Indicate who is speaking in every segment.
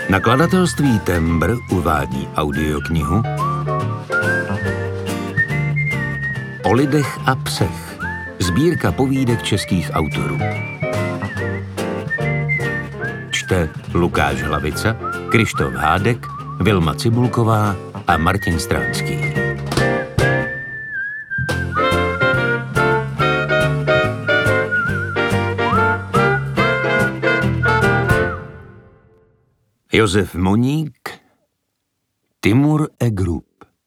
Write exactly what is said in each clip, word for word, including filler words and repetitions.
Speaker 1: Nakladatelství Tembr uvádí audioknihu O lidech a psech. Sbírka povídek českých autorů. Čte Lukáš Hlavica, Krištof Hádek, Vilma Cibulková a Martin Stránský. Josef Moník, Timur Egrup.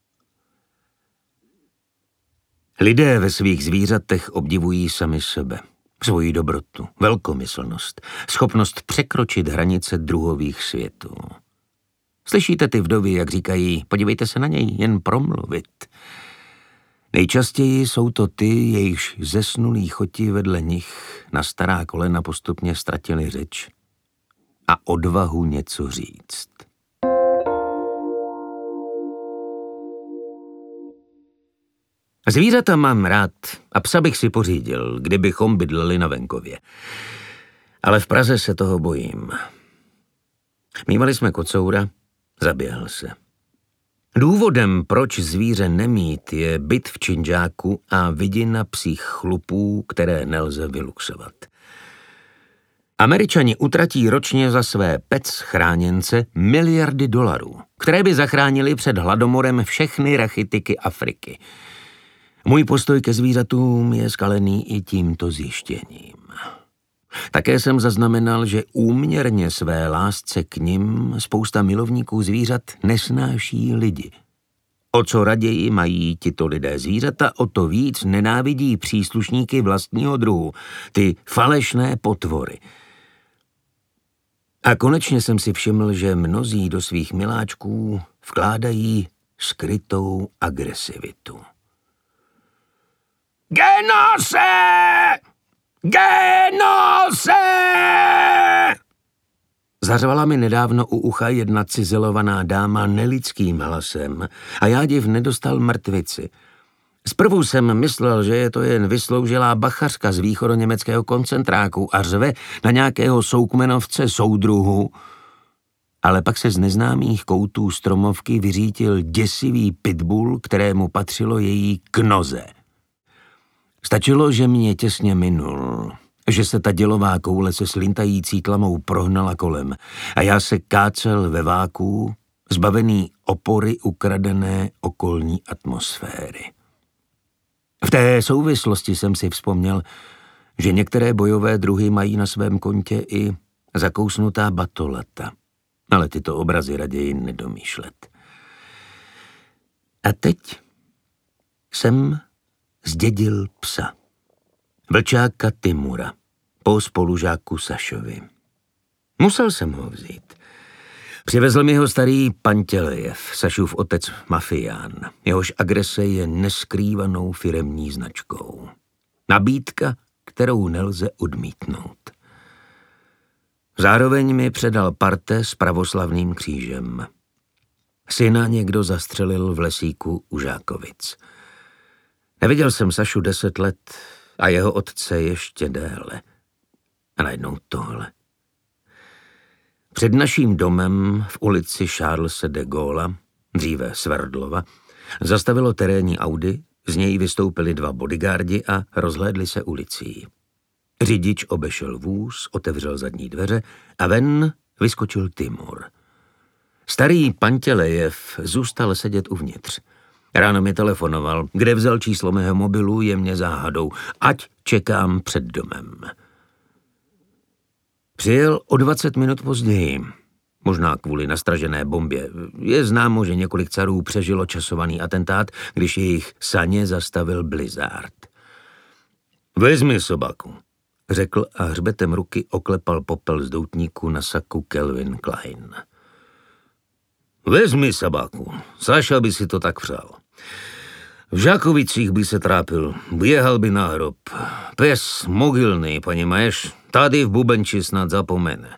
Speaker 1: Lidé ve svých zvířatech obdivují sami sebe, svoji dobrotu, velkomyslnost, schopnost překročit hranice druhových světů. Slyšíte ty vdovy, jak říkají, podívejte se na něj, jen promluvit. Nejčastěji jsou to ty, jejichž zesnulí choti vedle nich na stará kolena postupně ztratili řeč a odvahu něco říct. Zvířata mám rád a psa bych si pořídil, kdybychom bydleli na venkově. Ale v Praze se toho bojím. Mívali jsme kocoura, zaběhl se. Důvodem, proč zvíře nemít, je byt v činžáku a vidina psích chlupů, které nelze vyluxovat. Američani utratí ročně za své pec chráněnce miliardy dolarů, které by zachránili před hladomorem všechny rachitiky Afriky. Můj postoj ke zvířatům je skalený i tímto zjištěním. Také jsem zaznamenal, že úměrně své lásce k nim spousta milovníků zvířat nesnáší lidi. O co raději mají tito lidé zvířata, o to víc nenávidí příslušníky vlastního druhu, ty falešné potvory. A konečně jsem si všiml, že mnozí do svých miláčků vkládají skrytou agresivitu. Genose! Genose! Zařvala mi nedávno u ucha jedna cizelovaná dáma nelidským hlasem a já div nedostal mrtvici. Zprvu jsem myslel, že je to jen vysloužilá bachařka z východoněmeckého koncentráku a řve na nějakého soukmenovce soudruhu, ale pak se z neznámých koutů stromovky vyřítil děsivý pitbull, kterému patřilo její knoze. Stačilo, že mě těsně minul, že se ta dělová koule se slintající tlamou prohnala kolem a já se kácel ve váku, zbavený opory ukradené okolní atmosféry. V té souvislosti jsem si vzpomněl, že některé bojové druhy mají na svém kontě i zakousnutá batolata, ale tyto obrazy raději nedomýšlet. A teď jsem zdědil psa. Vlčáka Timura, po spolužáku Sašovi. Musel jsem ho vzít. Přivezl mi ho starý Pantělejev, Sašův otec mafián. Jehož agrese je neskrývanou firemní značkou. Nabídka, kterou nelze odmítnout. Zároveň mi předal parte s pravoslavným křížem. Syna někdo zastřelil v lesíku u Žákovic. Neviděl jsem Sašu deset let a jeho otce ještě déle. A najednou tohle. Před naším domem v ulici Charlese de Gaulla, dříve Sverdlova, zastavilo terénní Audi, z něj vystoupili dva bodyguardi a rozhlédli se ulicí. Řidič obešel vůz, otevřel zadní dveře a ven vyskočil Timur. Starý Pantělejev zůstal sedět uvnitř. Ráno mi telefonoval, kde vzal číslo mého mobilu, je mě záhadou, ať čekám před domem. Přijel o dvacet minut později, možná kvůli nastražené bombě. Je známo, že několik carů přežilo časovaný atentát, když jejich saně zastavil blizzard. Vezmi sobaku, řekl a hřbetem ruky oklepal popel z doutníku na saku Calvin Klein. Vezmi sobaku, Saša by si to tak přál. V Žákovicích by se trápil, běhal by na hrob. Pes mogilný, ponímaješ, tady v Bubenči snad zapomene.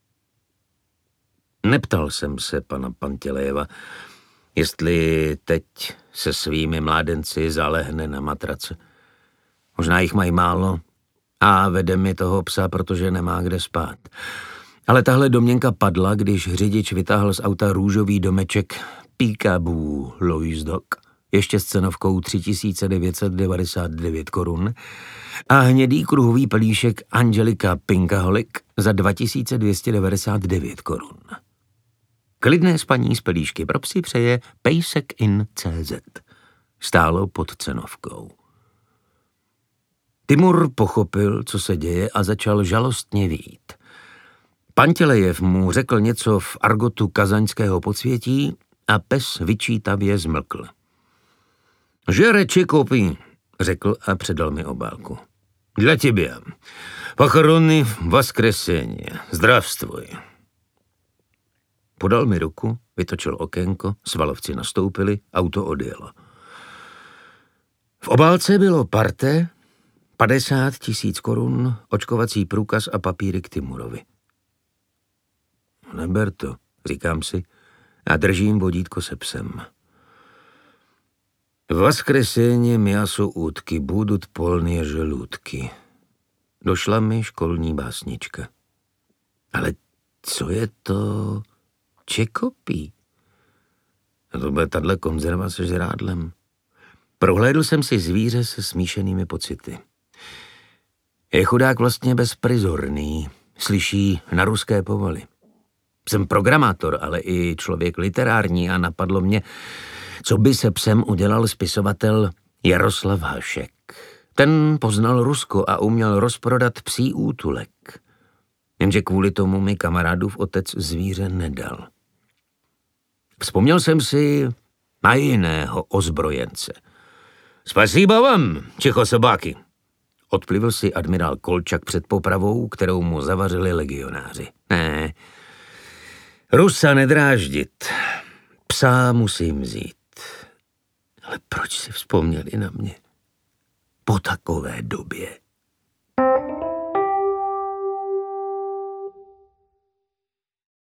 Speaker 1: Neptal jsem se pana Pantělejeva, jestli teď se svými mládenci zalehne na matrace. Možná jich mají málo a vede mi toho psa, protože nemá kde spát. Ale tahle domněnka padla, když řidič vytáhl z auta růžový domeček Peekaboo Louis Dog, ještě s cenovkou tři tisíce devět set devadesát devět korun, a hnědý kruhový pelíšek Angelika Pinkaholic za dva tisíce dvě stě devadesát devět korun. Klidné spaní z pelíšky pro psy přeje Pejsek in tečka cé zet. Stálo pod cenovkou. Timur pochopil, co se děje, a začal žalostně vít. Pantělejev mu řekl něco v argotu kazaňského podsvětí a pes vyčítavě zmlkl. Žere čikopí, řekl a předal mi obálku. Dla tebe. Pochrony voskreseně. Zdravstvuj. Podal mi ruku, vytočil okénko, svalovci nastoupili, auto odjelo. V obálce bylo parte, padesát tisíc korun, očkovací průkaz a papíry k Timurovi. Neber to, říkám si, a držím vodítko se psem. V воскресенье мясо утky, budut polné žaludky. Došla mi školní básnička. Ale co je to čekopí? To bude tato konzerva se žrádlem. Prohlédl jsem si zvíře se smíšenými pocity. Je chudák vlastně bezprizorný, slyší na ruské povaly. Jsem programátor, ale i člověk literární a napadlo mě, co by se psem udělal spisovatel Jaroslav Hašek. Ten poznal Rusko a uměl rozprodat psí útulek. Jenže kvůli tomu mi kamarádův otec zvíře nedal. Vzpomněl jsem si na jiného ozbrojence. Spasíba vám, Čechosobáky, odplivl si admirál Kolčak před popravou, kterou mu zavařili legionáři. Ne, Rusa nedráždit, psa musím vzít. Ale proč si vzpomněli na mě? Po takové době.